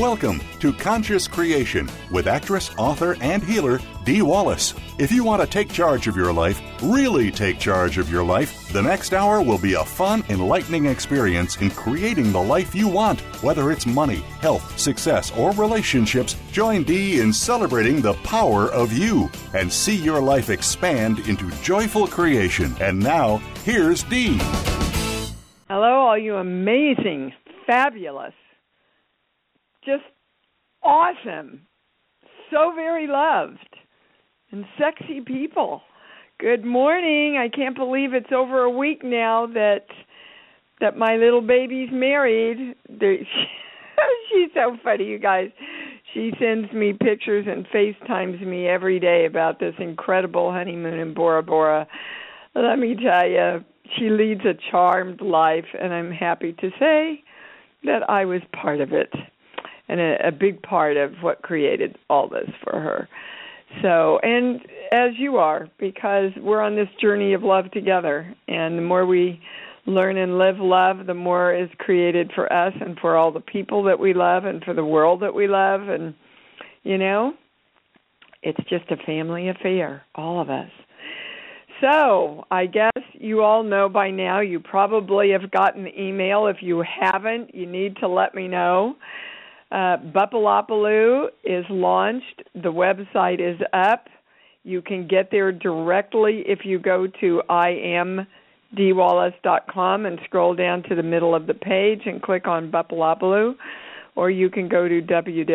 Welcome to Conscious Creation with actress, author, and healer Dee Wallace. If you want to take charge of your life, really take charge of your life, the next hour will be a fun, enlightening experience in creating the life you want. Whether it's money, health, success, or relationships, join Dee in celebrating the power of you and see your life expand into joyful creation. And now, here's Dee. Hello, all you amazing, fabulous, just awesome, so very loved, and sexy people. Good morning. I can't believe it's over a week now that my little baby's married. She's so funny, you guys. She sends me pictures and FaceTimes me every day about this incredible honeymoon in Bora Bora. Let me tell you, she leads a charmed life, and I'm happy to say that I was part of it. And a big part of what created all this for her. So, and as you are, because we're on this journey of love together, and the more we learn and live love, the more is created for us and for all the people that we love and for the world that we love. And, you know, it's just a family affair, all of us. So, I guess you all know by now, you probably have gotten the email. If you haven't, you need to let me know. Bupalopaloo is launched. The website is up. You can get there directly if you go to IamDeeWallace.com and scroll down to the middle of the page and click on Bupalopaloo, or you can go to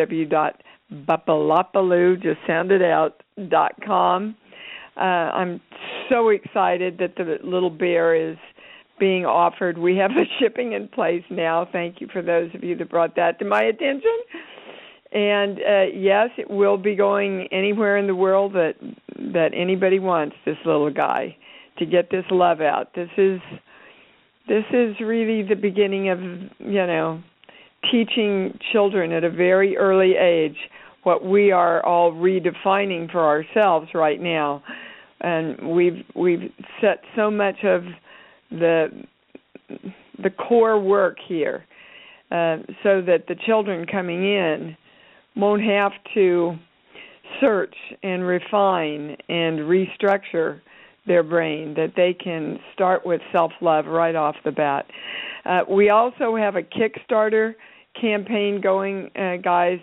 www.bupalopaloo.com. I'm so excited that the little bear is being offered. We have the shipping in place now. Thank you for those of you that brought that to my attention. And yes, it will be going anywhere in the world that anybody wants this little guy to get this love out. This is really the beginning of, you know, teaching children at a very early age what we are all redefining for ourselves right now. And we've set so much of the core work here so that the children coming in won't have to search and refine and restructure their brain, that they can start with self-love right off the bat. We also have a Kickstarter campaign going, guys.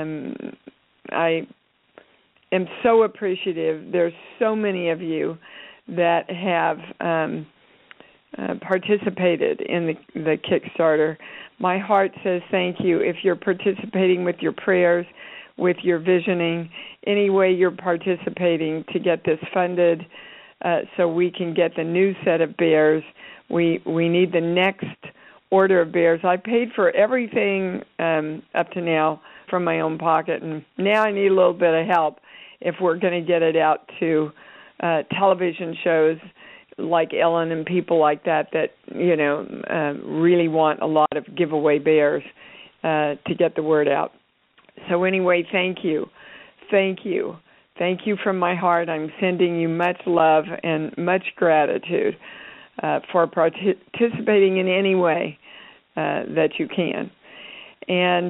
I am so appreciative. There's so many of you that have participated in the Kickstarter. My heart says thank you. If you're participating with your prayers, with your visioning, any way you're participating to get this funded so we can get the new set of bears. We need the next order of bears. I paid for everything up to now from my own pocket, and now I need a little bit of help if we're going to get it out to television shows like Ellen and people like that, you know, really want a lot of giveaway bears to get the word out. So anyway, thank you. Thank you. Thank you from my heart. I'm sending you much love and much gratitude for participating in any way that you can. And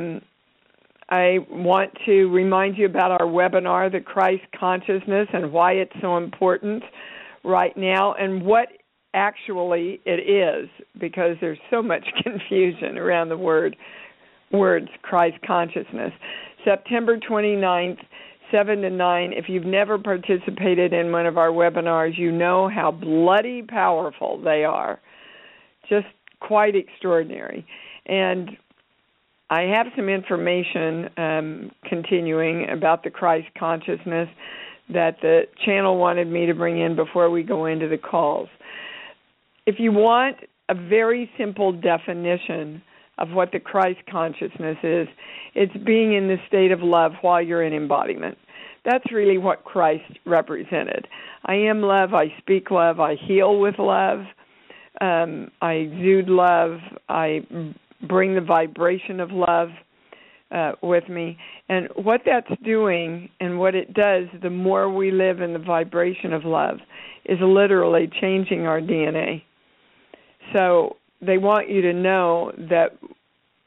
I want to remind you about our webinar, The Christ Consciousness, and why it's so important right now and what actually it is, because there's so much confusion around the words Christ Consciousness. September 29th, 7 to 9. If you've never participated in one of our webinars, you know how bloody powerful they are. Just quite extraordinary. And I have some information continuing about the Christ Consciousness that the channel wanted me to bring in before we go into the calls. If you want a very simple definition of what the Christ consciousness is, it's being in the state of love while you're in embodiment. That's really what Christ represented. I am love, I speak love, I heal with love, I exude love, I bring the vibration of love with me. And what that's doing and what it does, the more we live in the vibration of love, is literally changing our DNA. So they want you to know that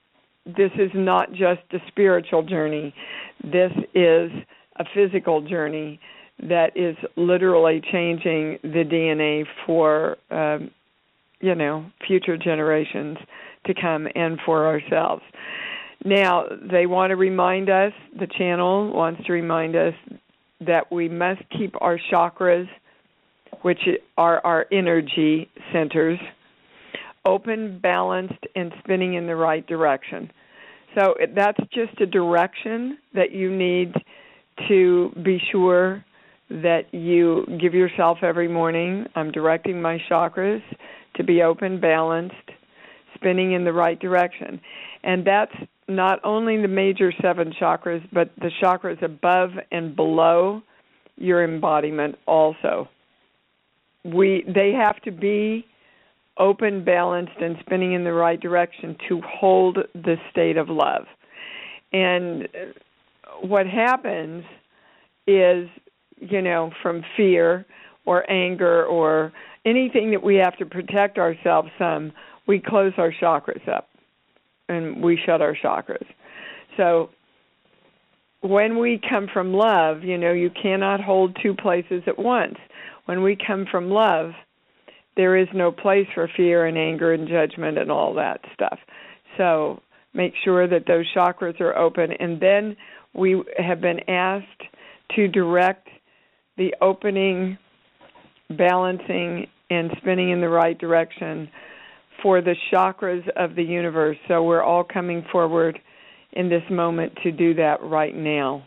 this is not just a spiritual journey. This is a physical journey that is literally changing the DNA for, future generations to come and for ourselves. Now, they want to remind us, the channel wants to remind us that we must keep our chakras, which are our energy centers, open, balanced, and spinning in the right direction. So that's just a direction that you need to be sure that you give yourself every morning. I'm directing my chakras to be open, balanced, spinning in the right direction. And that's not only the major 7 chakras, but the chakras above and below your embodiment also. They have to be open, balanced, and spinning in the right direction to hold the state of love. And what happens is, from fear or anger or anything that we have to protect ourselves from, we close our chakras up and we shut our chakras. So when we come from love, you cannot hold 2 places at once. When we come from love, there is no place for fear and anger and judgment and all that stuff. So make sure that those chakras are open. And then we have been asked to direct the opening, balancing, and spinning in the right direction for the chakras of the universe. So we're all coming forward in this moment to do that right now.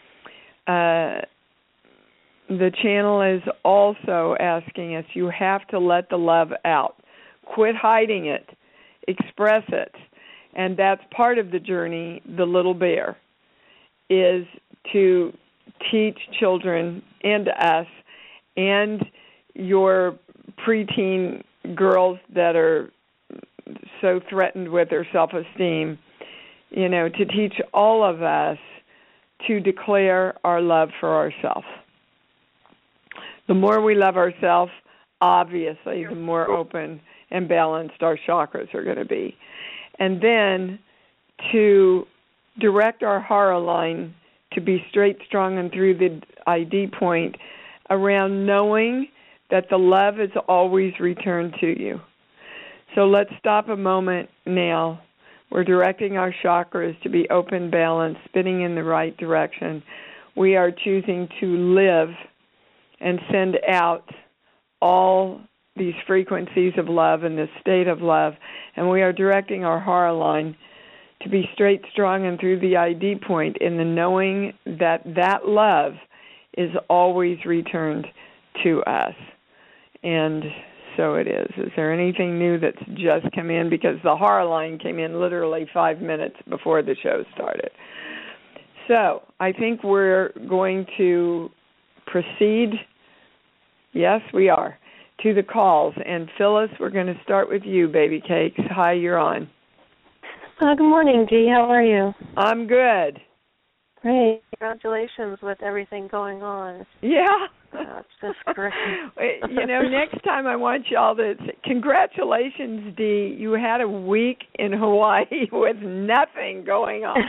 The channel is also asking us, you have to let the love out. Quit hiding it. Express it. And that's part of the journey, the little bear, is to teach children and us and your preteen girls that are so threatened with their self-esteem, to teach all of us to declare our love for ourselves. The more we love ourselves, obviously, the more open and balanced our chakras are going to be. And then to direct our hara line to be straight, strong, and through the ID point around knowing that the love is always returned to you. So let's stop a moment now. We're directing our chakras to be open, balanced, spinning in the right direction. We are choosing to live and send out all these frequencies of love and this state of love. And we are directing our hara line to be straight, strong, and through the ID point in the knowing that that love is always returned to us. And so it is. Is there anything new that's just come in? Because the hara line came in literally 5 minutes before the show started. So I think we're going to proceed. Yes, we are. To the calls. And Phyllis, we're going to start with you, Baby Cakes. Hi, you're on. Good morning, Dee. How are you? I'm good. Great. Congratulations with everything going on. Yeah. It's just great. Next time I want y'all to say, congratulations, Dee. You had a week in Hawaii with nothing going on.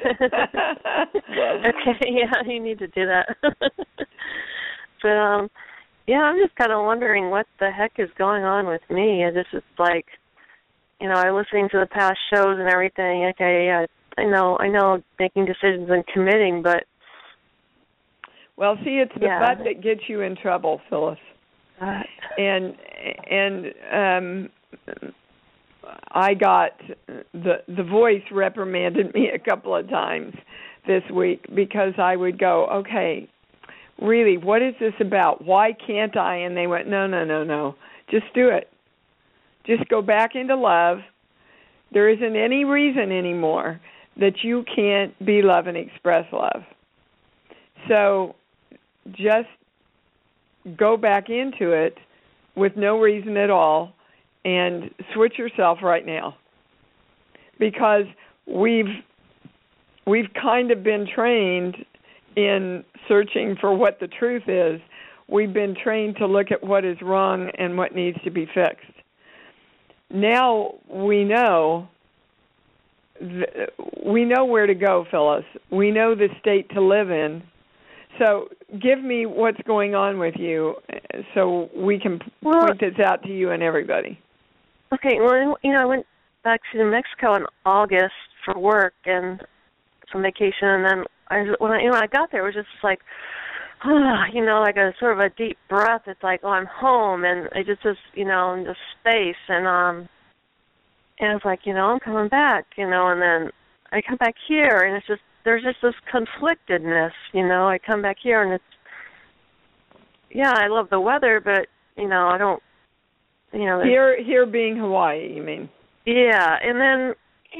Okay, yeah, you need to do that. But, I'm just kind of wondering what the heck is going on with me. This is like, I'm listening to the past shows and everything. Okay, I know making decisions and committing, but... Well, see, it's the butt that gets you in trouble, Phyllis. And I got, the voice reprimanded me a couple of times this week because I would go, okay, really, what is this about? Why can't I? And they went, no. Just do it. Just go back into love. There isn't any reason anymore that you can't be love and express love. So just go back into it with no reason at all and switch yourself right now. Because we've kind of been trained in searching for what the truth is. We've been trained to look at what is wrong and what needs to be fixed. Now we know we know where to go, Phyllis. We know the state to live in. So give me what's going on with you so we can point this out to you and everybody. Okay, well, I went back to New Mexico in August for work and some vacation, and then when I got there, it was just like, like a sort of a deep breath. It's like, oh, I'm home, and it just is, in the space, and it's like, I'm coming back, and then I come back here, and it's just, there's just this conflictedness, I come back here, and I love the weather, but, I don't, Here being Hawaii, you mean? Yeah, and then,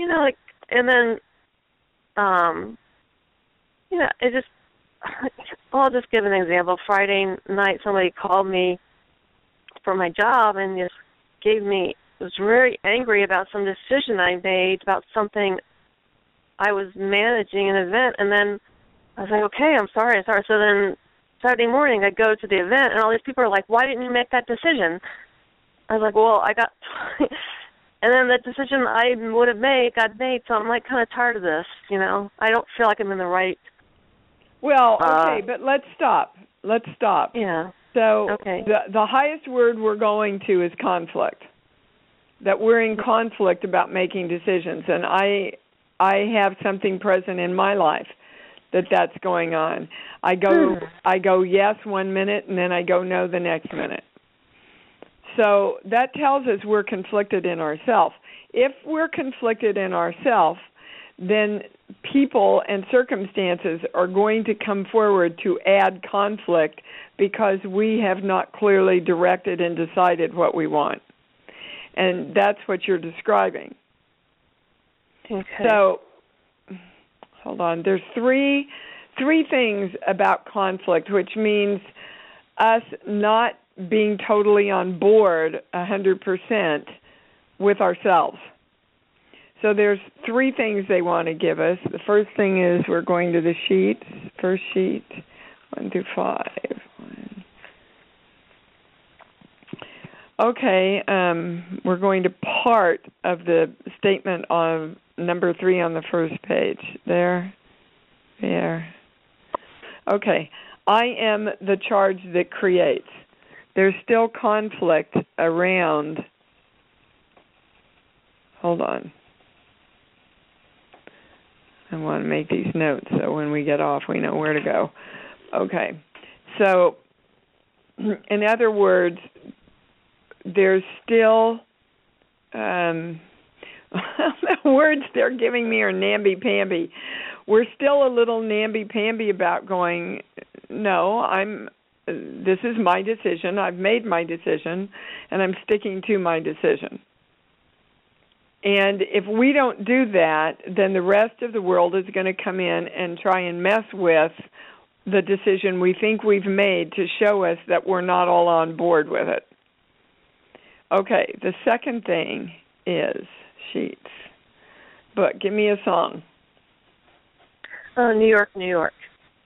it just, I'll just give an example. Friday night, somebody called me for my job and just was very angry about some decision I made about something. I was managing an event, and then I was like, okay, I'm sorry. So then Saturday morning I go to the event, and all these people are like, why didn't you make that decision? I was like, well, I got, and then the decision I would have made got made, so I'm like kind of tired of this, I don't feel like I'm in the right. Well, okay, but let's stop. Yeah. So okay. The highest word we're going to is conflict, that we're in conflict about making decisions, and I have something present in my life that's going on. I go yes 1 minute, and then I go no the next minute. So that tells us we're conflicted in ourselves. If we're conflicted in ourselves, then people and circumstances are going to come forward to add conflict because we have not clearly directed and decided what we want. And that's what you're describing. Okay. So, hold on. There's three things about conflict, which means us not being totally on board 100% with ourselves. So there's three things they want to give us. The first thing is we're going to the sheets. First sheet, 1 through 5. Okay, we're going to part of the statement on number 3 on the first page. There. Okay, I am the charge that creates. There's still conflict around. Hold on. I want to make these notes so when we get off we know where to go. Okay. So, in other words, there's still the words they're giving me are namby-pamby. We're still a little namby-pamby about going, no, this is my decision. I've made my decision, and I'm sticking to my decision. And if we don't do that, then the rest of the world is going to come in and try and mess with the decision we think we've made to show us that we're not all on board with it. Okay, the second thing is sheets. But give me a song. New York, New York.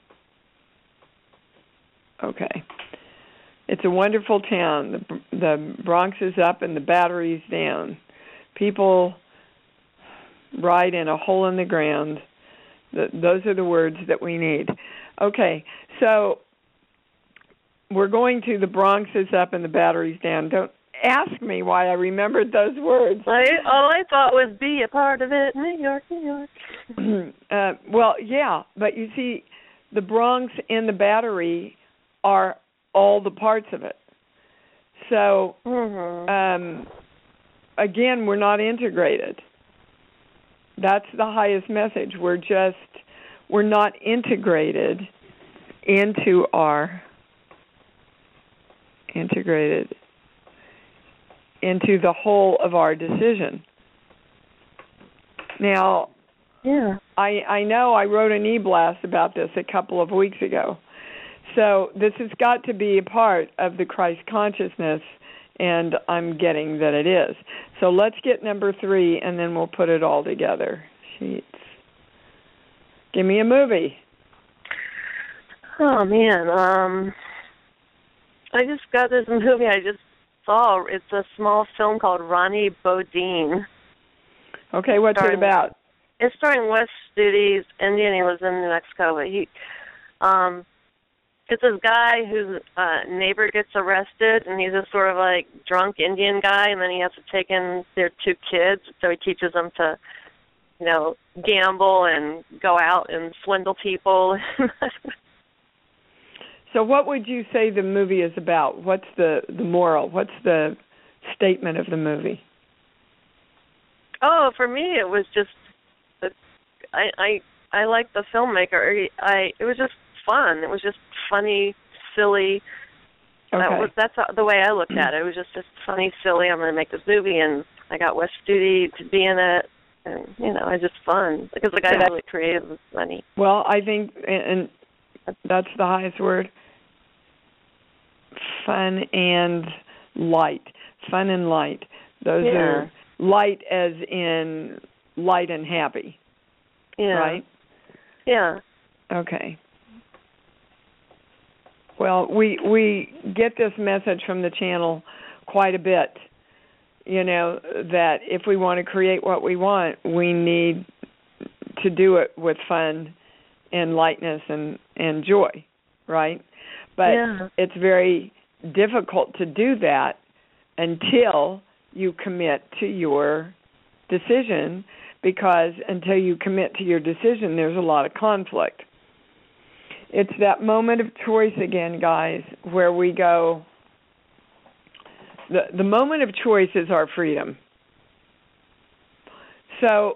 Okay. It's a wonderful town. The Bronx is up and the Battery's down. People ride in a hole in the ground. Those are the words that we need. Okay, so we're going to the Bronx is up and the Battery's down. Don't ask me why I remembered those words. All I thought was be a part of it, New York, New York. Well, yeah, but you see, the Bronx and the Battery are all the parts of it. So, again, we're not integrated. That's the highest message. We're not integrated into the whole of our decision. Now, yeah, I know I wrote an e-blast about this a couple of weeks ago. So this has got to be a part of the Christ consciousness, and I'm getting that it is. So let's get number 3, and then we'll put it all together. Sheets. Give me a movie. Oh, man. I just got this movie I just saw. It's a small film called Ronnie Bodine. Okay, what's it about? it's starring Wes Studi's Indian. He lives in New Mexico, but it's this guy whose neighbor gets arrested, and he's this sort of like drunk Indian guy, and then he has to take in their 2 kids, so he teaches them to, gamble and go out and swindle people. So what would you say the movie is about? What's the moral? What's the statement of the movie? Oh, for me, it was just, I like the filmmaker. It was just fun. It was just funny, silly. Okay. That's the way I looked at it. It was just funny, silly. I'm going to make this movie, and I got Wes Studi to be in it, and it's just fun because the guy's really creative and funny. Well, I think, and that's the highest word. Fun and light. Fun and light. Those are light as in light and happy. Yeah. Right? Yeah. Okay. Well, we get this message from the channel quite a bit, that if we want to create what we want, we need to do it with fun and lightness and joy, right? But it's very difficult to do that until you commit to your decision, because until you commit to your decision, there's a lot of conflict. It's that moment of choice again, guys, where we go, the moment of choice is our freedom. So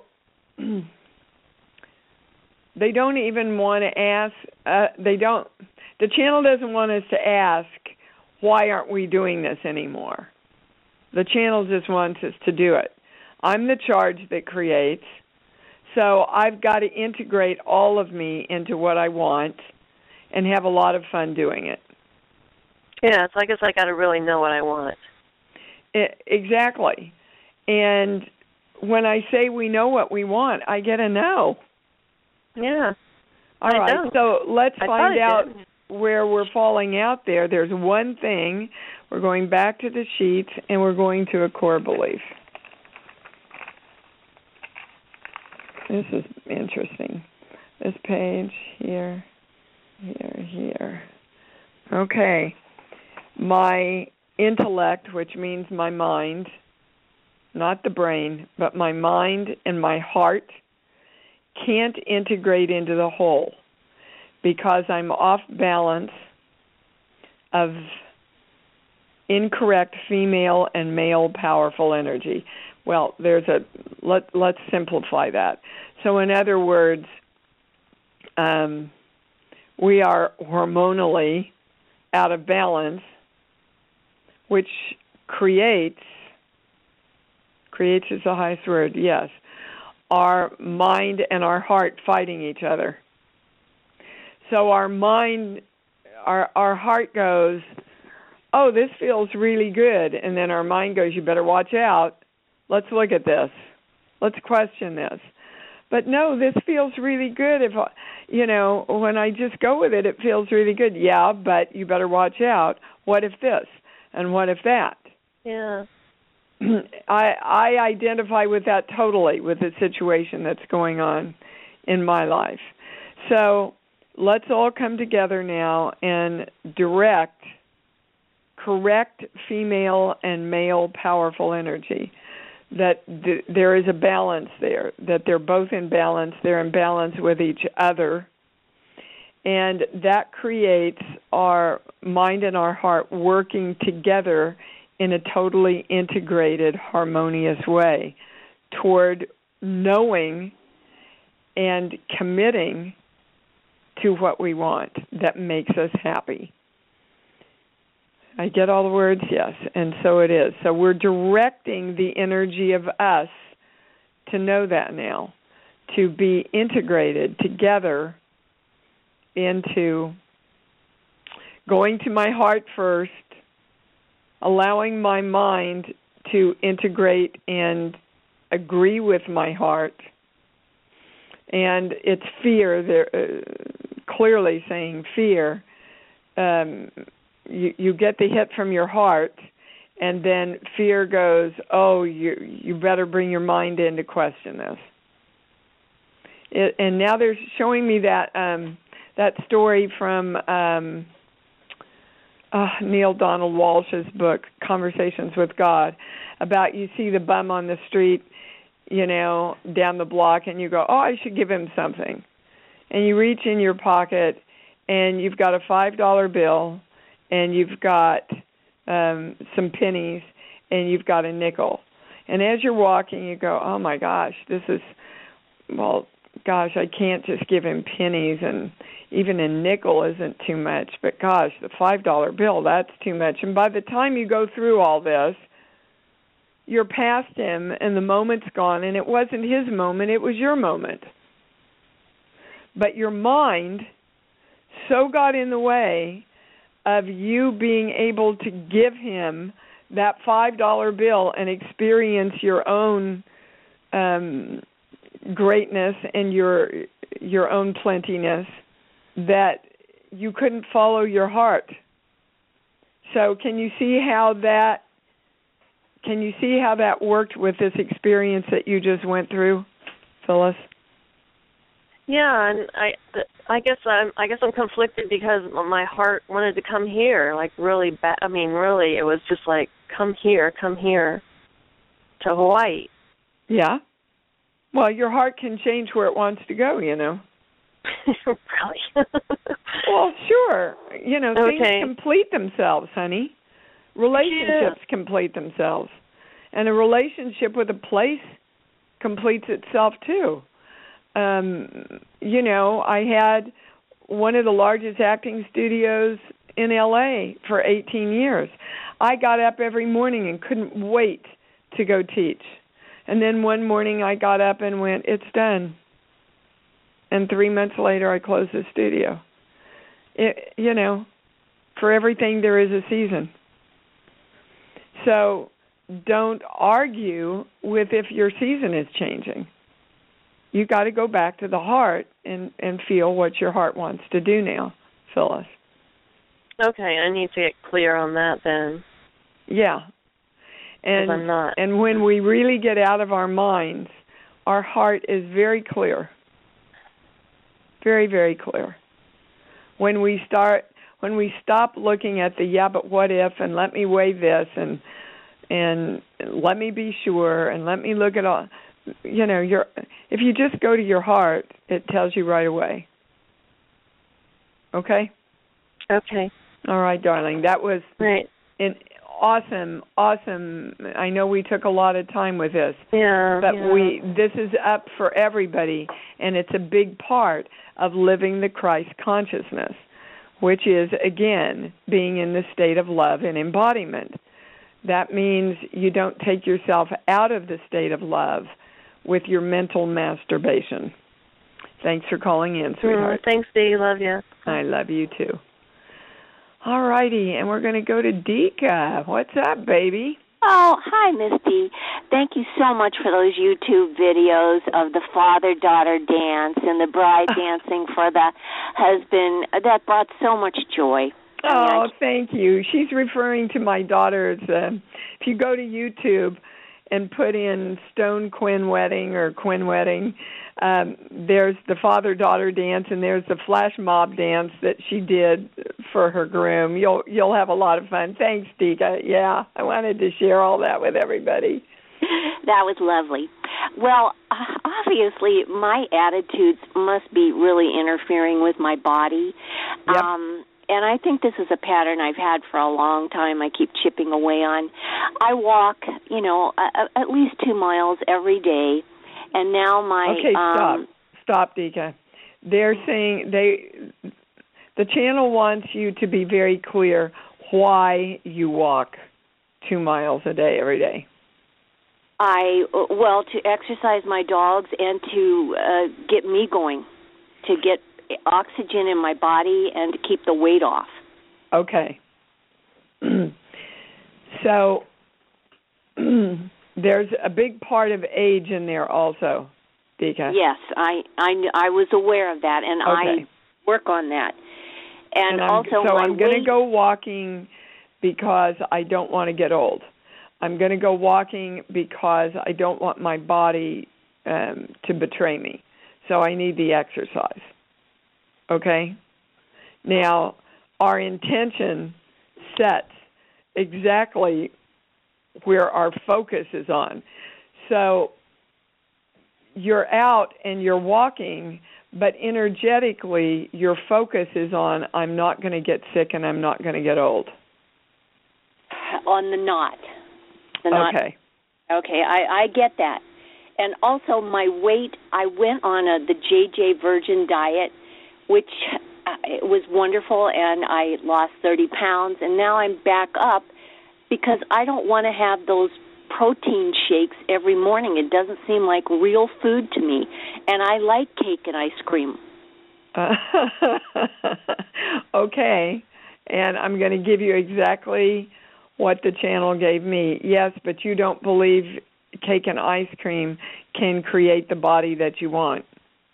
they don't even want to ask, the channel doesn't want us to ask, why aren't we doing this anymore? The channel just wants us to do it. I'm the charge that creates, so I've got to integrate all of me into what I want and have a lot of fun doing it. Yeah, I guess I got to really know what I want. Exactly. And when I say we know what we want, I get a no. Yeah. All right, so let's find out where we're falling out there. There's one thing. We're going back to the sheets, and we're going to a core belief. This is interesting. This page here. Here. Okay. My intellect, which means my mind, not the brain, but my mind and my heart, can't integrate into the whole because I'm off balance of incorrect female and male powerful energy. Well, let's simplify that. So in other words, we are hormonally out of balance, which creates is the highest word, yes, our mind and our heart fighting each other. So our mind, our heart goes, oh, this feels really good, and then our mind goes, you better watch out. Let's look at this. Let's question this. But no, this feels really good. If when I just go with it, it feels really good. Yeah, but you better watch out. What if this? And what if that? Yeah. I identify with that totally, with the situation that's going on in my life. So let's all come together now and correct female and male powerful energy. That there is a balance there, that they're both in balance, they're in balance with each other, and that creates our mind and our heart working together in a totally integrated, harmonious way toward knowing and committing to what we want that makes us happy. I get all the words, yes, and so it is. So we're directing the energy of us to know that now, to be integrated together into going to my heart first, allowing my mind to integrate and agree with my heart. And it's fear, they're clearly saying fear. You get the hit from your heart, and then fear goes, oh, you better bring your mind in to question this. And now they're showing me that that story from Neil Donald Walsh's book, Conversations with God, about you see the bum on the street, down the block, and you go, oh, I should give him something. And you reach in your pocket, and you've got a $5 bill, and you've got some pennies, and you've got a nickel. And as you're walking, you go, oh, my gosh, I can't just give him pennies, and even a nickel isn't too much. But, gosh, the $5 bill, that's too much. And by the time you go through all this, you're past him, and the moment's gone, and it wasn't his moment, it was your moment. But your mind so got in the way of you being able to give him that $5 bill and experience your own greatness and your own plentiness, that you couldn't follow your heart. So can you see how that worked with this experience that you just went through, Phyllis? Yeah, and I guess I'm conflicted because my heart wanted to come here, like really bad. I mean, really, it was just like, come here to Hawaii. Yeah. Well, your heart can change where it wants to go, Really? Well, sure. Things complete themselves, honey. Relationships complete themselves. And a relationship with a place completes itself, too. I had one of the largest acting studios in L.A. for 18 years. I got up every morning and couldn't wait to go teach. And then one morning I got up and went, it's done. And 3 months later I closed the studio. For everything there is a season. So don't argue with if your season is changing. You got to go back to the heart and feel what your heart wants to do now, Phyllis. Okay, I need to get clear on that then. Yeah. And I'm not. And when we really get out of our minds, our heart is very clear. Very, very clear. When we stop looking at the but what if, and let me weigh this, and let me be sure, and let me look at all, if you just go to your heart, it tells you right away. Okay? Okay. All right, darling. That was right. Awesome. I know we took a lot of time with this. Yeah. But this is up for everybody, and it's a big part of living the Christ consciousness, which is, again, being in the state of love and embodiment. That means you don't take yourself out of the state of love with your mental masturbation. Thanks for calling in, sweetheart. Thanks, Dee. Love you. I love you, too. All righty, and we're going to go to Dika. What's up, baby? Oh, hi, Miss Dee. Thank you so much for those YouTube videos of the father-daughter dance and the bride dancing for the husband. That brought so much joy. Oh, thank you. She's referring to my daughter's. If you go to YouTube and put in Stone Quinn Wedding or Quinn Wedding, there's the father-daughter dance, and there's the flash mob dance that she did for her groom. You'll have a lot of fun. Thanks, Dika. Yeah, I wanted to share all that with everybody. That was lovely. Well, obviously, my attitudes must be really interfering with my body. Yep. And I think this is a pattern I've had for a long time. I keep chipping away on. I walk, at least 2 miles every day. And now Stop, Dika. They're saying the channel wants you to be very clear why you walk 2 miles a day every day. To exercise my dogs and to get me going, to get oxygen in my body and to keep the weight off. Okay. So there's a big part of age in there also, Dika. Yes, I was aware of that, and okay. I work on that. And I'm going to go walking because I don't want to get old. I'm going to go walking because I don't want my body to betray me. so I need the exercise. Okay? Now, our intention sets exactly where our focus is on. So you're out and you're walking, but energetically your focus is on, I'm not going to get sick and I'm not going to get old. On the not. Okay. Okay, I get that. And also my weight, I went on the JJ Virgin diet, which it was wonderful, and I lost 30 pounds, and now I'm back up because I don't want to have those protein shakes every morning. It doesn't seem like real food to me, and I like cake and ice cream. Okay, and I'm going to give you exactly what the channel gave me. Yes, but you don't believe cake and ice cream can create the body that you want.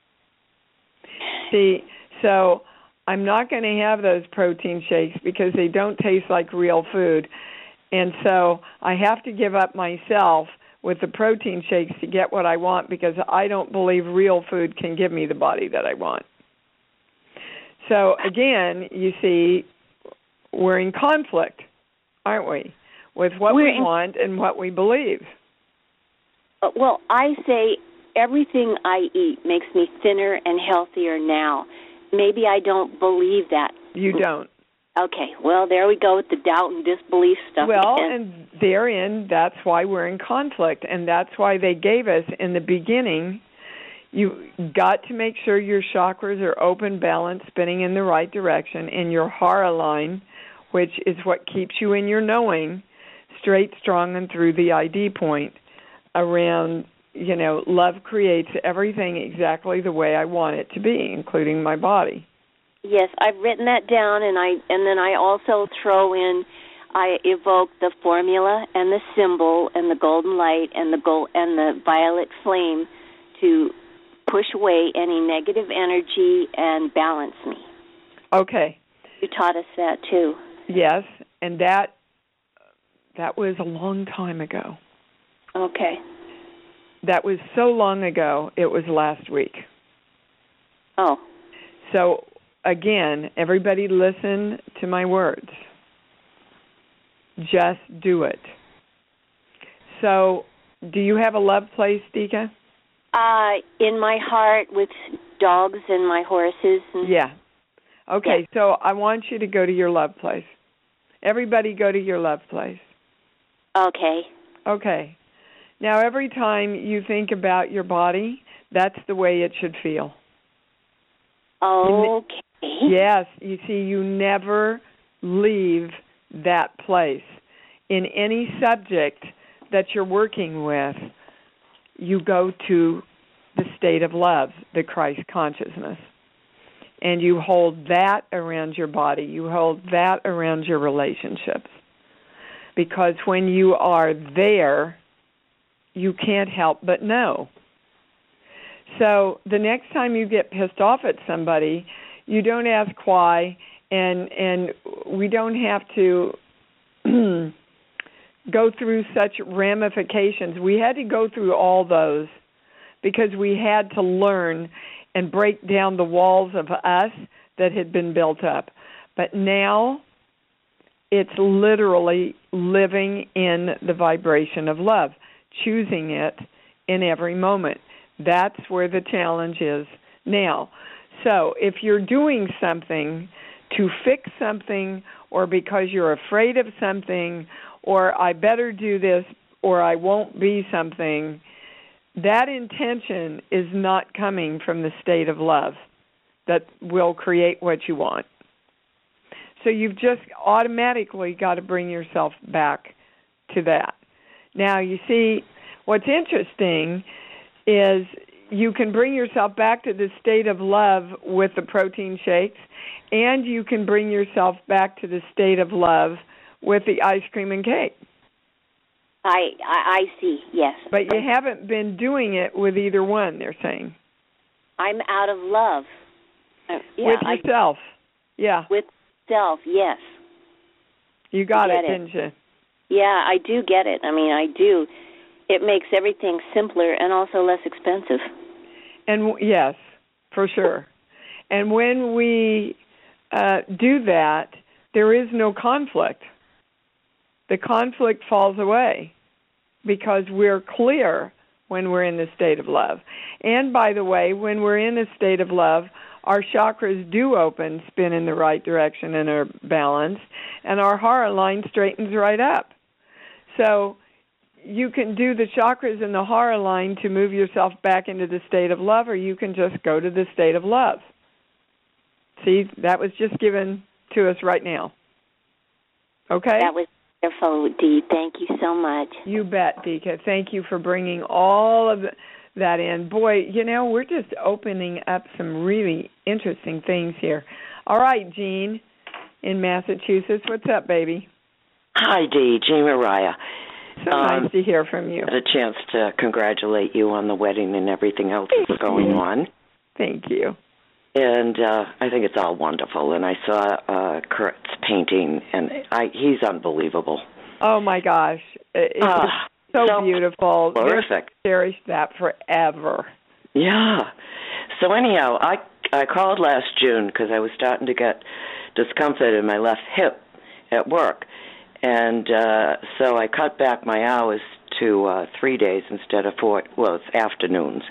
See, so I'm not going to have those protein shakes because they don't taste like real food. And so I have to give up myself with the protein shakes to get what I want because I don't believe real food can give me the body that I want. So again, you see, we're in conflict, aren't we, with what we want and what we believe. Well, I say everything I eat makes me thinner and healthier now. Maybe I don't believe that. You don't. Okay, well, there we go with the doubt and disbelief stuff. Well, again. And therein, that's why we're in conflict, and that's why they gave us in the beginning, you got to make sure your chakras are open, balanced, spinning in the right direction, and your hara line, which is what keeps you in your knowing, straight, strong, and through the ID point around, love creates everything exactly the way I want it to be, including my body. Yes, I've written that down, and then I also throw in, I evoke the formula and the symbol and the golden light and the violet flame to push away any negative energy and balance me. Okay. You taught us that too. Yes, and that was a long time ago. Okay. That was so long ago, it was last week. Oh. So, again, everybody listen to my words. Just do it. So, do you have a love place, Dika? In my heart with dogs and my horses. Yeah. Okay, yeah. So I want you to go to your love place. Everybody go to your love place. Okay. Okay. Now, every time you think about your body, that's the way it should feel. Okay. Yes. You see, you never leave that place. In any subject that you're working with, you go to the state of love, the Christ consciousness. And you hold that around your body. You hold that around your relationships. Because when you are there, you can't help but know. So the next time you get pissed off at somebody, you don't ask why, and we don't have to go through such ramifications. We had to go through all those because we had to learn and break down the walls of us that had been built up. But now it's literally living in the vibration of love, choosing it in every moment. That's where the challenge is now. So if you're doing something to fix something, or because you're afraid of something, or I better do this, or I won't be something, that intention is not coming from the state of love that will create what you want. So you've just automatically got to bring yourself back to that. Now, you see, what's interesting is you can bring yourself back to the state of love with the protein shakes, and you can bring yourself back to the state of love with the ice cream and cake. I see, yes. But you haven't been doing it with either one, they're saying. I'm out of love. With yourself, yeah. With self, yes. You got it, didn't you? Yeah, I do get it. I mean, I do. It makes everything simpler and also less expensive. And yes, for sure. And when we do that, there is no conflict. The conflict falls away because we're clear when we're in the state of love. And by the way, when we're in a state of love, our chakras do open, spin in the right direction, and are balanced, and our heart line straightens right up. So you can do the chakras in the heart line to move yourself back into the state of love, or you can just go to the state of love. See, that was just given to us right now. Okay? That was wonderful, Dee. Thank you so much. You bet, Dika. Thank you for bringing all of that in. Boy, we're just opening up some really interesting things here. All right, Jean in Massachusetts. What's up, baby? Hi, Dee. Jean Mariah. So nice to hear from you. I had a chance to congratulate you on the wedding and everything else that's going on. Thank you. And I think it's all wonderful. And I saw Kurt's painting, and he's unbelievable. Oh, my gosh. It's so beautiful. Terrific. Cherish that forever. Yeah. So anyhow, I called last June because I was starting to get discomfort in my left hip at work. And so I cut back my hours to 3 days instead of 4. Well, it's afternoons.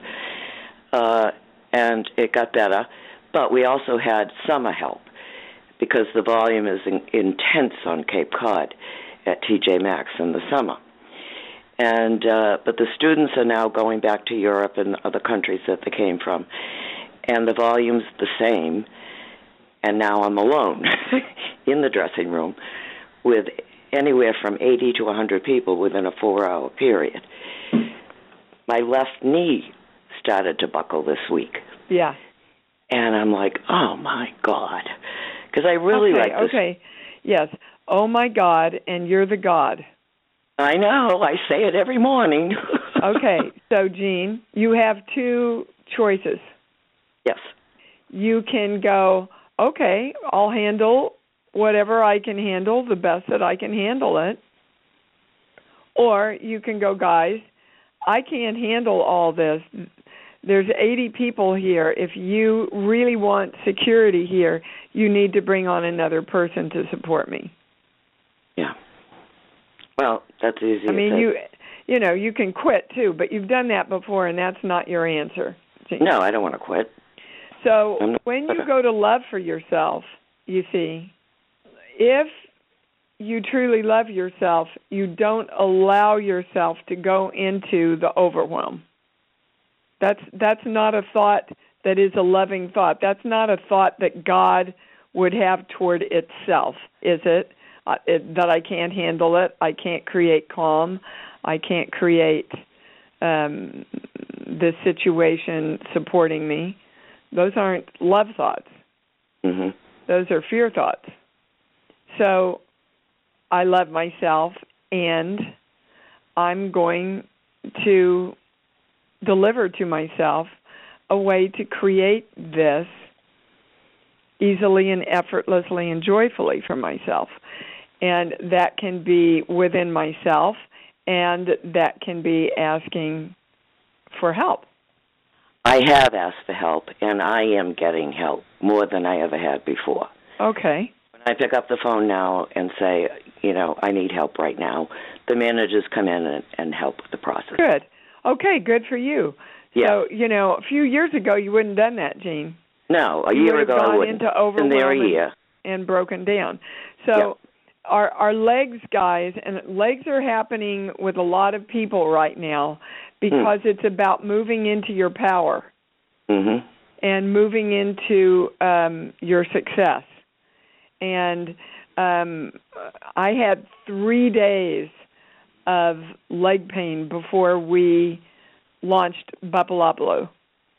And it got better. But we also had summer help because the volume is intense on Cape Cod at TJ Maxx in the summer. And but the students are now going back to Europe and other countries that they came from. And the volume's the same. And now I'm alone in the dressing room with anywhere from 80 to 100 people within a 4-hour period. My left knee started to buckle this week. Yeah. And I'm like, oh, my God. Because I really like this. Okay, yes. Oh, my God, and you're the God. I know. I say it every morning. Okay, so, Jean, you have 2 choices. Yes. You can go, okay, I'll handle whatever I can handle, the best that I can handle it. Or you can go, guys, I can't handle all this. There's 80 people here. If you really want security here, you need to bring on another person to support me. Yeah. Well, that's easy. I mean, you can quit too, but you've done that before, and that's not your answer. No, I don't want to quit. So when you go to love for yourself, you see, if you truly love yourself, you don't allow yourself to go into the overwhelm. That's not a thought that is a loving thought. That's not a thought that God would have toward itself, is it? That I can't handle it. I can't create calm. I can't create this situation supporting me. Those aren't love thoughts. Mm-hmm. Those are fear thoughts. So I love myself, and I'm going to deliver to myself a way to create this easily and effortlessly and joyfully for myself. And that can be within myself, and that can be asking for help. I have asked for help, and I am getting help more than I ever had before. Okay. When I pick up the phone now and say, I need help right now, the managers come in and help with the process. Good. Okay, good for you. Yeah. So, a few years ago, you wouldn't have done that, Jean. No, a year ago I wouldn't. Into overwhelm there a year. And broken down. So our legs, guys, and legs are happening with a lot of people right now because it's about moving into your power and moving into your success. And I had 3 days of leg pain before we launched Bapalopolo.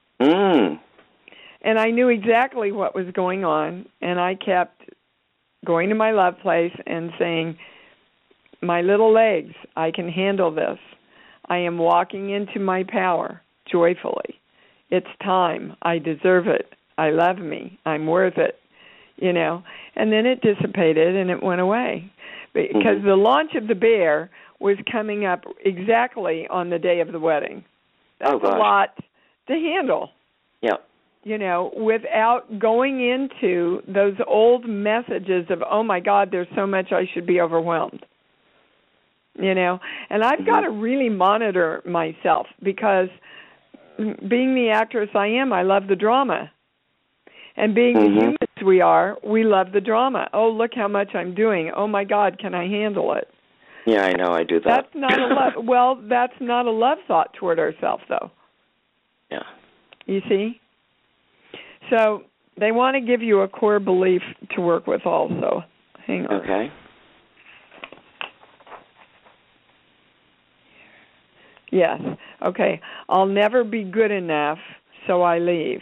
And I knew exactly what was going on, and I kept going to my love place and saying, my little legs, I can handle this. I am walking into my power joyfully. It's time. I deserve it. I love me. I'm worth it. And then it dissipated and it went away. Because the launch of the bear was coming up exactly on the day of the wedding. That's a lot to handle. without going into those old messages of, oh, my God, there's so much I should be overwhelmed. And I've got to really monitor myself because being the actress I am, I love the drama. And being the humans we are, we love the drama. Oh, look how much I'm doing. Oh, my God, can I handle it? Yeah, I know. I do that. That's not a love. Well, that's not a love thought toward ourselves, though. Yeah. You see? So they want to give you a core belief to work with also. Hang on. Okay. Yes. Okay. I'll never be good enough, so I leave.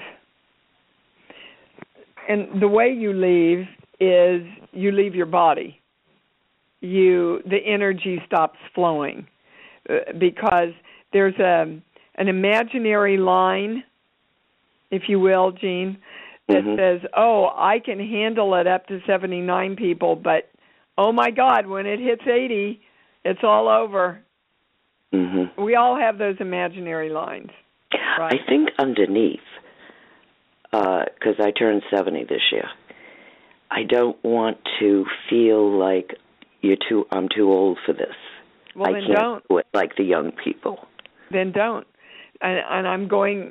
And the way you leave is you leave your body. The energy stops flowing because there's an imaginary line, if you will, Jean, that says, oh, I can handle it up to 79 people, but, oh, my God, when it hits 80, it's all over. We all have those imaginary lines. Right? I think underneath, because I turned 70 this year, I don't want to feel like I'm too old for this. Well, I can't do it like the young people. Then don't. And I'm going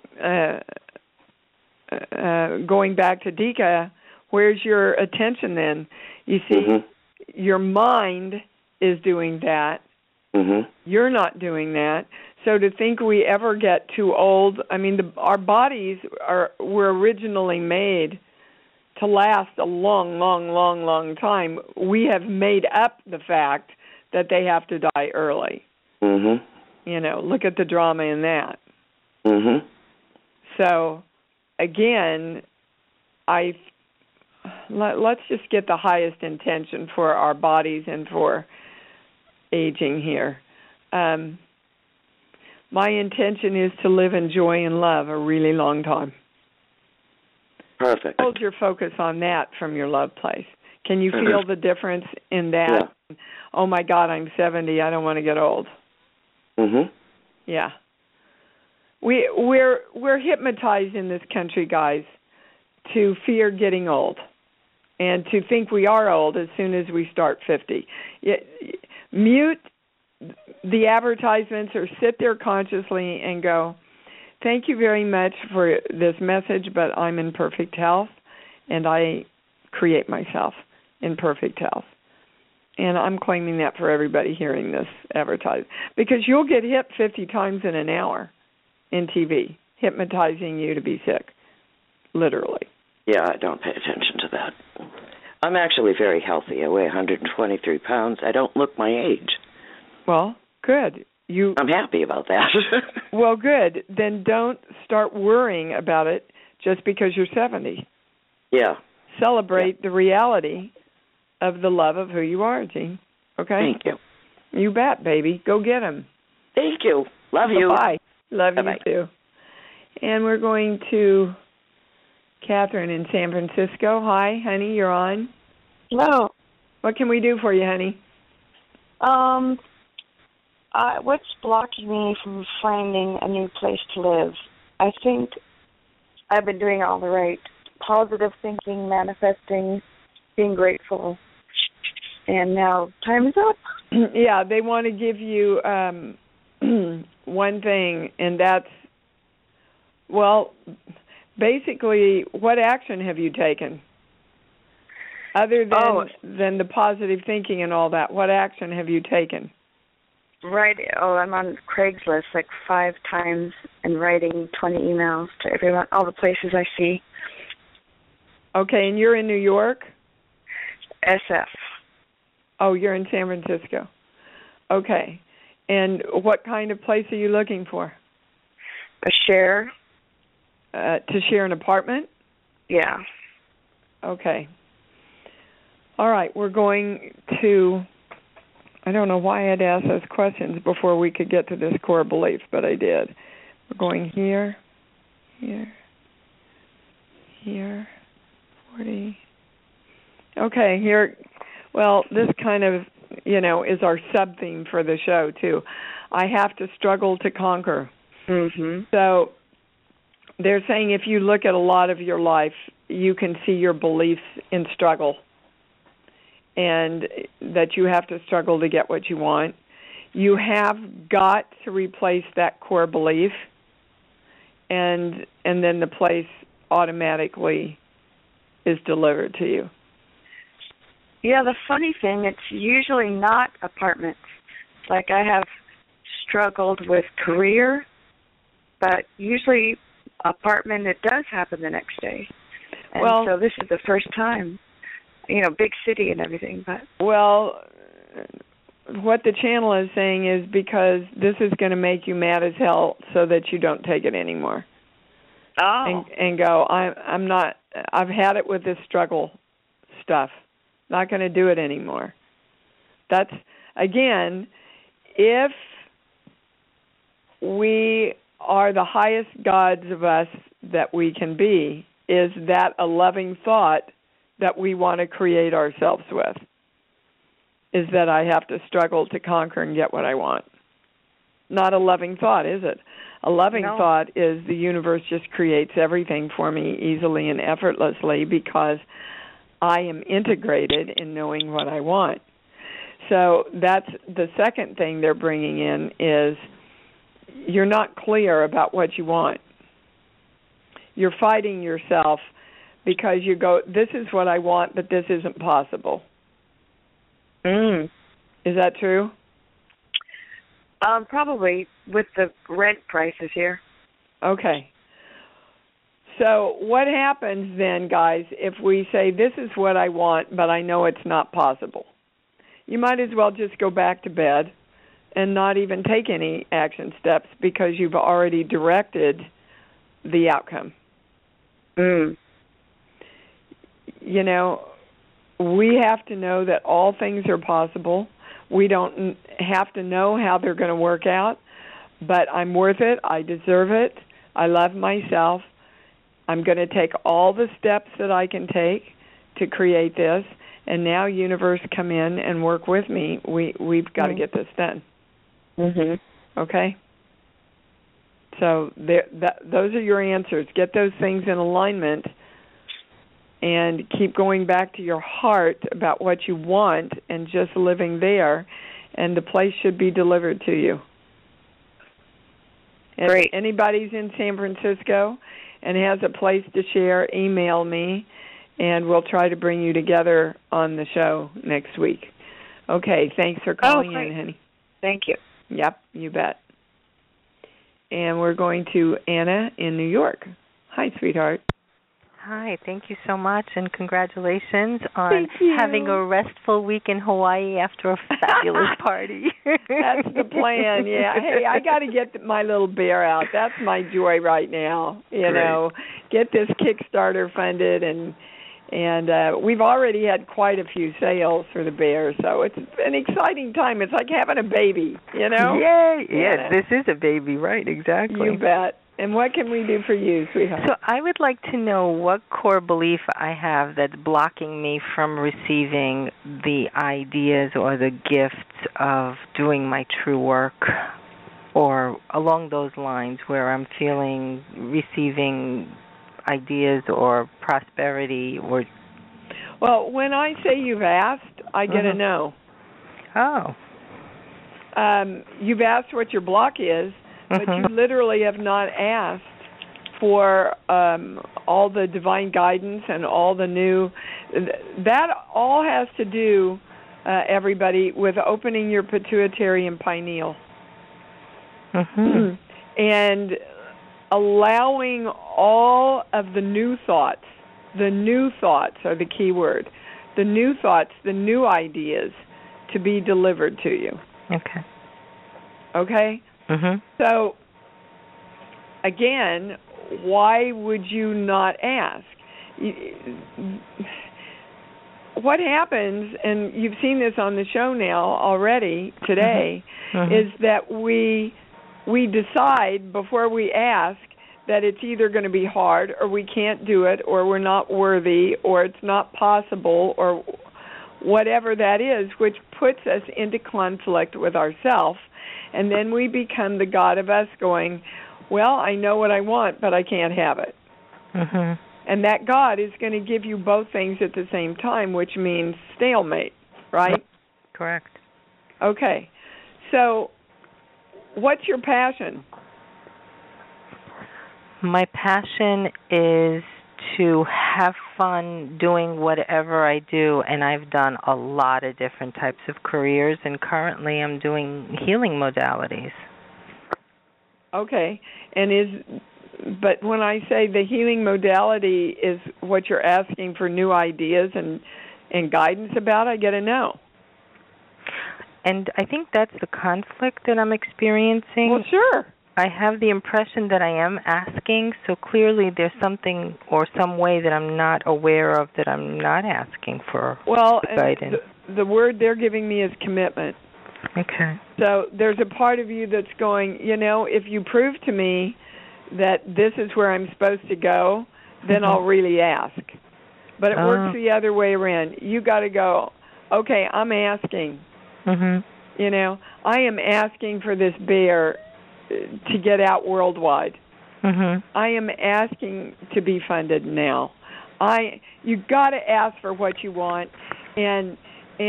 back to Dika. Where's your attention then? You see, your mind is doing that. You're not doing that. So to think we ever get too old, I mean, our bodies were originally made to last a long, long, long, long time. We have made up the fact that they have to die early. Look at the drama in that. So, again, let's just get the highest intention for our bodies and for aging here. My intention is to live in joy and love a really long time. Perfect. Hold your focus on that from your love place. Can you feel the difference in that? Yeah. Oh, my God, I'm 70. I don't want to get old. Yeah. We're hypnotized in this country, guys, to fear getting old and to think we are old as soon as we start 50. Mute the advertisements or sit there consciously and go, thank you very much for this message, but I'm in perfect health, and I create myself in perfect health. And I'm claiming that for everybody hearing this advertisement. Because you'll get hit 50 times in an hour in TV, hypnotizing you to be sick, literally. Yeah, I don't pay attention to that. I'm actually very healthy. I weigh 123 pounds. I don't look my age. Well, good. I'm happy about that. Well, good. Then don't start worrying about it just because you're 70. Yeah. Celebrate the reality of the love of who you are, Jean. Okay? Thank you. You bet, baby. Go get him. Thank you. Love you. Bye. Love Bye-bye. you, too. And we're going to Catherine in San Francisco. Hi, honey. You're on. Hello. What can we do for you, honey? What's blocking me from finding a new place to live? I think I've been doing all the right positive thinking, manifesting, being grateful, and now time is up. Yeah, they want to give you one thing, and that's, well, basically, what action have you taken? Other than the positive thinking and all that, what action have you taken? Right. I'm on Craigslist like 5 times and writing 20 emails to everyone, all the places I see. Okay, and you're in New York? SF. Oh, you're in San Francisco. Okay. And what kind of place are you looking for? A share. To share an apartment? Yeah. Okay. All right, we're going to, I don't know why I'd asked those questions before we could get to this core belief, but I did. We're going here, 40. Okay, here, well, this kind of, is our sub-theme for the show, too. I have to struggle to conquer. So They're saying if you look at a lot of your life, you can see your beliefs in struggle, and that you have to struggle to get what you want. You have got to replace that core belief, and then the place automatically is delivered to you. Yeah, the funny thing, it's usually not apartments. Like I have struggled with career, but usually apartment, it does happen the next day. And so this is the first time, big city and everything. But well, what the channel is saying is because this is going to make you mad as hell so that you don't take it anymore. Oh. And go, I'm not, I've had it with this struggle stuff. Not going to do it anymore. That's, again, if we are the highest gods of us that we can be, is that a loving thought that we want to create ourselves with, is that I have to struggle to conquer and get what I want. Not a loving thought, is it? A loving thought is the universe just creates everything for me easily and effortlessly because I am integrated in knowing what I want. So that's the second thing they're bringing in is you're not clear about what you want. You're fighting yourself because you go, this is what I want, but this isn't possible. Is that true? Probably with the rent prices here. Okay. So what happens then, guys, if we say this is what I want, but I know it's not possible? You might as well just go back to bed and not even take any action steps because you've already directed the outcome. We have to know that all things are possible. We don't have to know how they're going to work out, but I'm worth it. I deserve it. I love myself. I'm going to take all the steps that I can take to create this, and now universe, come in and work with me. We've got to get this done. Okay? So those are your answers. Get those things in alignment and keep going back to your heart about what you want and just living there, and the place should be delivered to you. And Great. If anybody's in San Francisco and has a place to share, email me, and we'll try to bring you together on the show next week. Okay, thanks for calling in, honey. Thank you. Yep, you bet. And we're going to Anna in New York. Hi, sweetheart. Hi, thank you so much, and congratulations on having a restful week in Hawaii after a fabulous party. That's the plan, yeah. Hey, I got to get my little bear out. That's my joy right now, get this Kickstarter funded, and we've already had quite a few sales for the bear, so it's an exciting time. It's like having a baby, Yay! Yes, this is a baby, right, exactly. You bet. And what can we do for you, sweetheart? So I would like to know what core belief I have that's blocking me from receiving the ideas or the gifts of doing my true work, or along those lines where I'm feeling receiving ideas or prosperity or... Well, when I say you've asked, I get a no. Oh. You've asked what your block is, but you literally have not asked for all the divine guidance and all the new... That all has to do, everybody, with opening your pituitary and pineal. And allowing all of the new thoughts are the key word, the new thoughts, the new ideas to be delivered to you. Okay? So, again, why would you not ask? What happens, and you've seen this on the show now already today, is that we decide before we ask that it's either going to be hard or we can't do it or we're not worthy or it's not possible or whatever that is, which puts us into conflict with ourselves. And then we become the God of us going, well, I know what I want, but I can't have it. Mhm. And that God is going to give you both things at the same time, which means stalemate, right? Correct. Okay. So what's your passion? My passion is to have fun doing whatever I do, and I've done a lot of different types of careers, and currently I'm doing healing modalities. Okay. But when I say the healing modality is what you're asking for new ideas and guidance about, I get a no. And I think that's the conflict that I'm experiencing. Well, sure. I have the impression that I am asking, so clearly there's something or some way that I'm not aware of that I'm not asking for guidance. The word they're giving me is commitment. Okay. So there's a part of you that's going, if you prove to me that this is where I'm supposed to go, then I'll really ask. But it works the other way around. You got to go, okay, I'm asking. I am asking for this bear to get out worldwide. I am asking to be funded now. You got to ask for what you want, and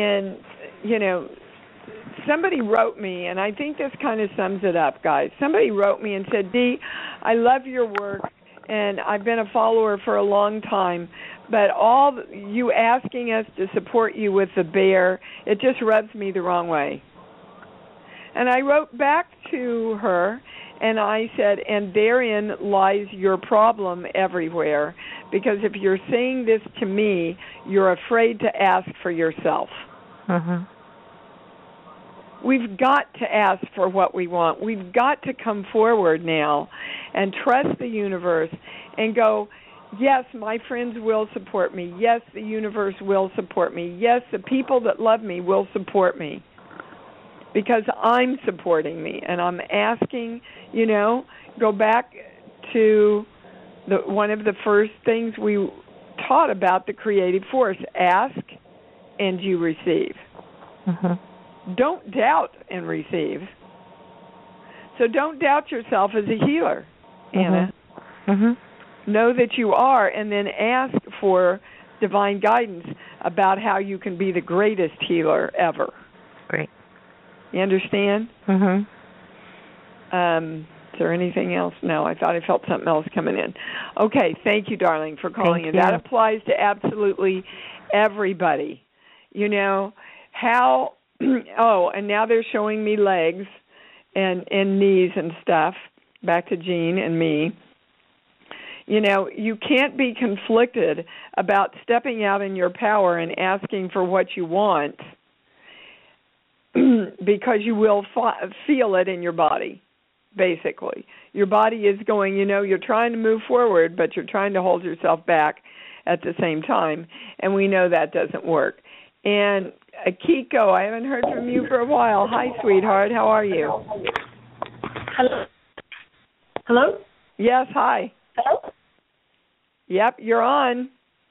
somebody wrote me, and I think this kind of sums it up, guys. Somebody wrote me and said, Dee, I love your work, and I've been a follower for a long time, but all you asking us to support you with the bear, it just rubs me the wrong way. And I wrote back to her, and I said, and therein lies your problem everywhere, because if you're saying this to me, you're afraid to ask for yourself. We've got to ask for what we want. We've got to come forward now and trust the universe and go, yes, my friends will support me. Yes, the universe will support me. Yes, the people that love me will support me because I'm supporting me. And I'm asking, go back to one of the first things we taught about the creative force. Ask and you receive. Don't doubt and receive. So don't doubt yourself as a healer, Anna. Know that you are, and then ask for divine guidance about how you can be the greatest healer ever. Great. You understand? Is there anything else? No, I thought I felt something else coming in. Okay, thank you, darling, for calling in. That applies to absolutely everybody. How... and now they're showing me legs and knees and stuff. Back to Jean and me. You can't be conflicted about stepping out in your power and asking for what you want because you will feel it in your body, basically. Your body is going, you're trying to move forward, but you're trying to hold yourself back at the same time, and we know that doesn't work. And Akiko, I haven't heard from you for a while. Hi, sweetheart. How are you? Hello? Yes, hi. Hello? Yep, you're on.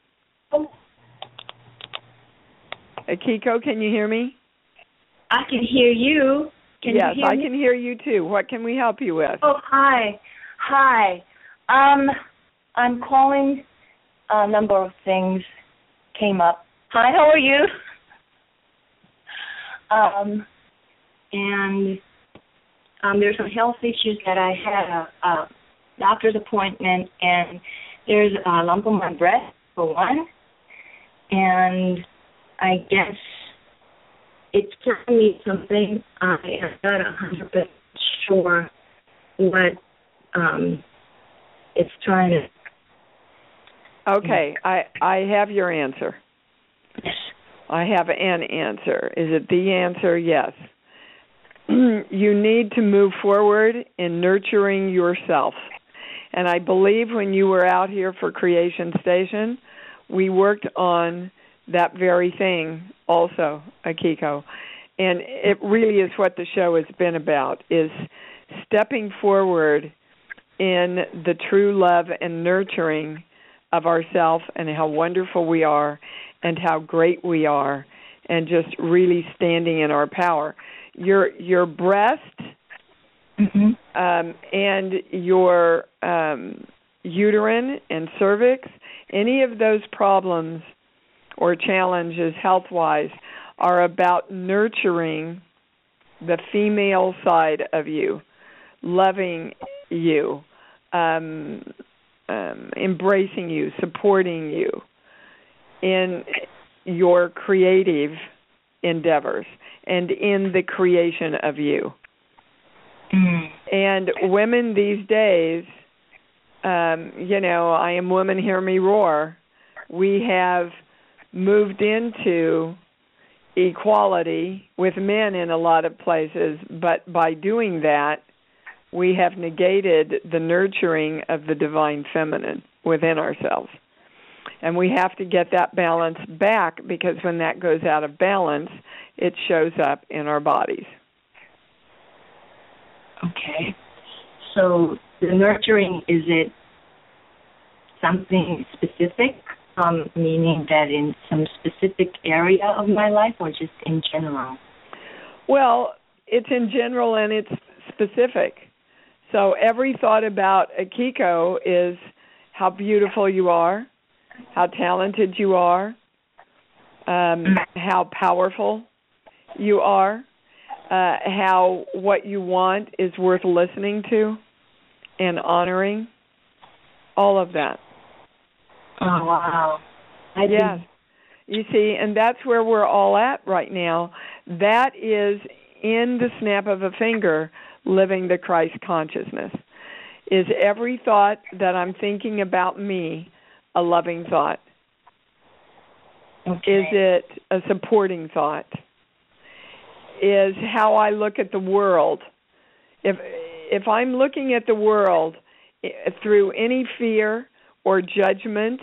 Akiko, can you hear me? I can hear you. Can you hear me? Yes, I can hear you too. What can we help you with? Oh, hi. I'm calling. A number of things came up. Hi, how are you? And there's some health issues that I had a doctor's appointment, and there's a lump on my breast, for one, and I guess it's telling me something. I am not 100% sure what it's trying to... Okay, I have your answer. Yes. I have an answer. Is it the answer? Yes. You need to move forward in nurturing yourself. And I believe when you were out here for Creation Station, we worked on that very thing also, Akiko. And it really is what the show has been about, is stepping forward in the true love and nurturing of ourselves and how wonderful we are and how great we are, and just really standing in our power. Your breast and your uterine and cervix, any of those problems or challenges health-wise are about nurturing the female side of you, loving you, embracing you, supporting you in your creative endeavors and in the creation of you. And women these days, I am woman, hear me roar. We have moved into equality with men in a lot of places, but by doing that, we have negated the nurturing of the divine feminine within ourselves. And we have to get that balance back, because when that goes out of balance, it shows up in our bodies. Okay. So the nurturing, is it something specific, meaning that in some specific area of my life, or just in general? Well, it's in general and it's specific. So every thought about Akiko is how beautiful you are, how talented you are, how powerful you are, how what you want is worth listening to and honoring, all of that. Oh, wow. Yes. You see, and that's where we're all at right now. That is, in the snap of a finger, living the Christ consciousness. Is every thought that I'm thinking about me a loving thought? Okay. Is it a supporting thought? Is how I look at the world. If I'm looking at the world through any fear or judgment,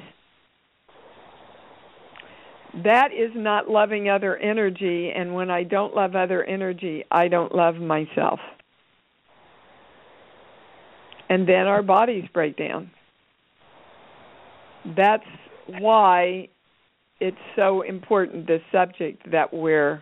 that is not loving other energy, and when I don't love other energy, I don't love myself. And then our bodies break down. That's why it's so important, this subject that we're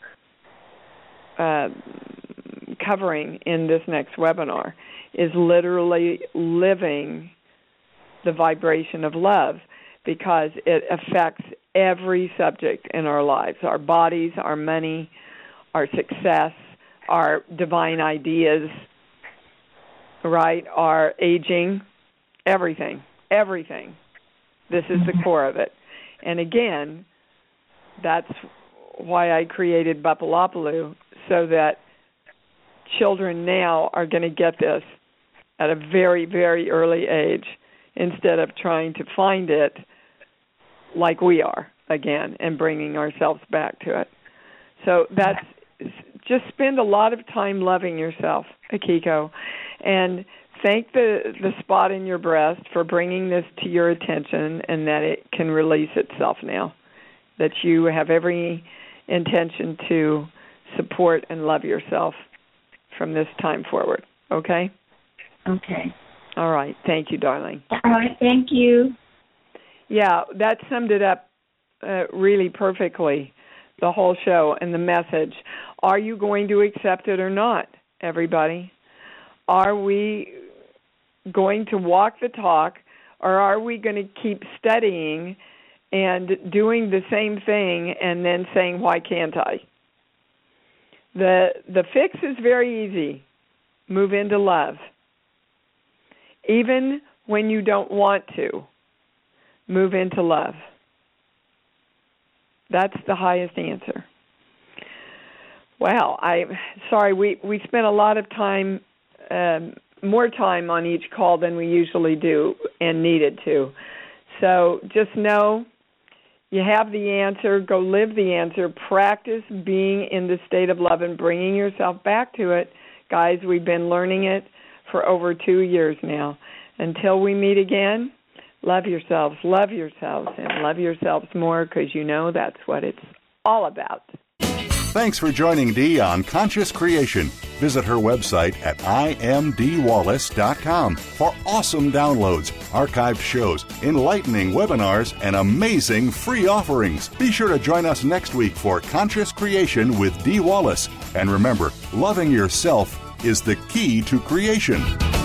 covering in this next webinar, is literally living the vibration of love, because it affects every subject in our lives, our bodies, our money, our success, our divine ideas, right, our aging, everything. This is the core of it. And again, that's why I created Bupalopalu, so that children now are going to get this at a very, very early age, instead of trying to find it like we are again and bringing ourselves back to it. So that's, just spend a lot of time loving yourself, Akiko, and thank the spot in your breast for bringing this to your attention, and that it can release itself now, that you have every intention to support and love yourself from this time forward. Okay? Okay. All right. Thank you, darling. All right. Thank you. Yeah, that summed it up really perfectly, the whole show and the message. Are you going to accept it or not, everybody? Are we going to walk the talk, or are we going to keep studying and doing the same thing and then saying, why can't I? The fix is very easy. Move into love. Even when you don't want to, move into love. That's the highest answer. Wow, I'm sorry, we spent a lot of time, more time on each call than we usually do and needed to. So just know you have the answer. Go live the answer. Practice being in the state of love and bringing yourself back to it. Guys, we've been learning it for over 2 years now. Until we meet again, love yourselves, and love yourselves more, because you know that's what it's all about. Thanks for joining Dee on Conscious Creation. Visit her website at imdwallace.com for awesome downloads, archived shows, enlightening webinars, and amazing free offerings. Be sure to join us next week for Conscious Creation with Dee Wallace. And remember, loving yourself is the key to creation.